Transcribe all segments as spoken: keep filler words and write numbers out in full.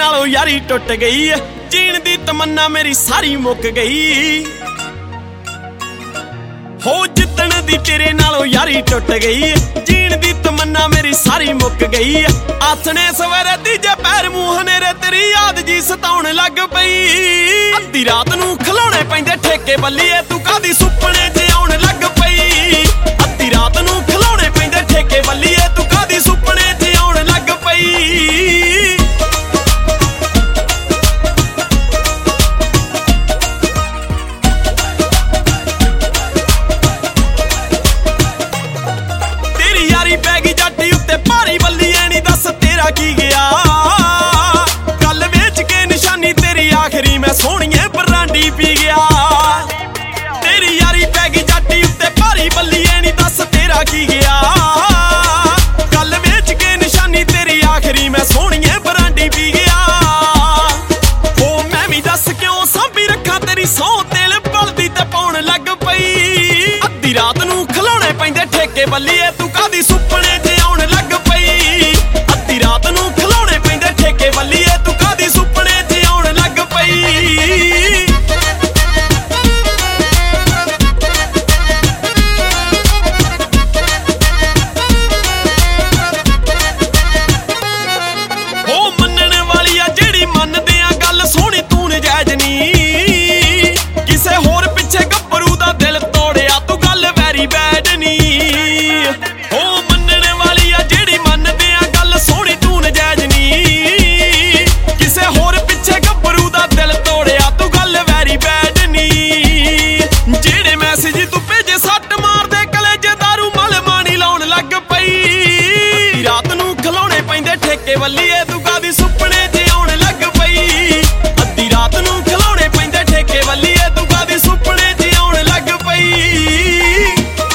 नालों यारी टुट गई। जीण दी तमन्ना मेरी सारी मुक गई। हो जितन दी तेरे नालों यारी टुट गई। जीण दी तमन्ना मेरी सारी मुक गई। आसने सवेरे तीजे पैर मूंह हनेरे तेरी याद जी सताउण लग पई। अद्धी रात नूं खिलौणे पैंदे ठेके बल्लीए तू कादी सुपने च आउण लग पई। अद्धी रात नूं खिलौणे पैंदे ठेके बल्लीए तू कादी सुपने च आउण लग पई। पैगी जाटी उत्ते भारी बल्लीए नी दस तेरा की गया। गल वेच के निशानी तेरी आखिरी मैं सोहणिए बरांडी पी गया। तेरी यारी पैगी जाटी उत्ते भारी बल्लीए नी दस तेरा की गया। गल वेच के निशानी तेरी आखिरी मैं सोहणिए बरांडी पी गया। ओ मैं भी दस क्यों सांभी रखा तेरी सौ तेल बलदी ते पाउण लग पई। अद्धी रात नूं खिलौणे पैंदे ठेके बल्लीए तू कादी सुपने च आउण लग पई। अद्धी रात नूं खिलौणे पैंदे ठेके बल्लीए तू कादी सुपने च आउण लग पई। हो मन्नण वाली आ जेड़ी मनदे आ गल सोहणी तू नजायज नी। किसे होर पिछे गब्बरू दा दिल तोड़िया तू गल वैरी बैड नी। हो मन्नण वाली आ जेड़ी मनदे आ गल सोहणी तू नजायज नी। किसे होर पिछे गब्बरू दा दिल तोड़िया तू गल वैरी बैड नी। जेड़े मैसेज तू भेजे सट मार दे कलेजे दारू मल मानी लाउण लग पई। रात नूं खिलौणे पैंदे ठेके बल्लीए तू कादी सुपने च आउण लग पई। अद्धी रात नूं खिलौणे पैंदे ठेके बल्लीए तू कादी सुपने च आउण लग पई।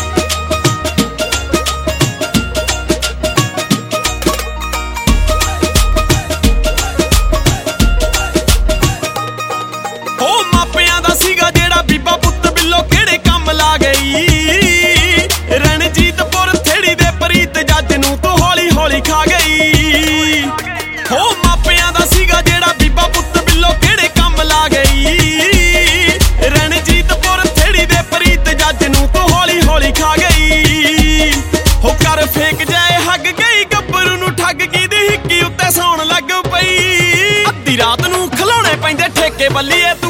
हो मापियां दा सीगा जेड़ा बीबा पुत्त बिल्लो किहड़े कम ला गई। रणजीतपुर थेड़ी दे प्रीत जज नूं तू हौली हौली खा गई। हो मापियां दा सीगा जेड़ा बीबा पुत्त बिल्लो किहड़े कम ला गई। रणजीतपुर थेड़ी दे प्रीत जज नूं तू हौली हौली खा गई। हो कर फेक जाए हग गई गब्बरू नूं ठग की दी हिक्की उत्ते सौण लग पई। अद्धी रात नूं खिलौणे पैंदे ठेके बल्लीए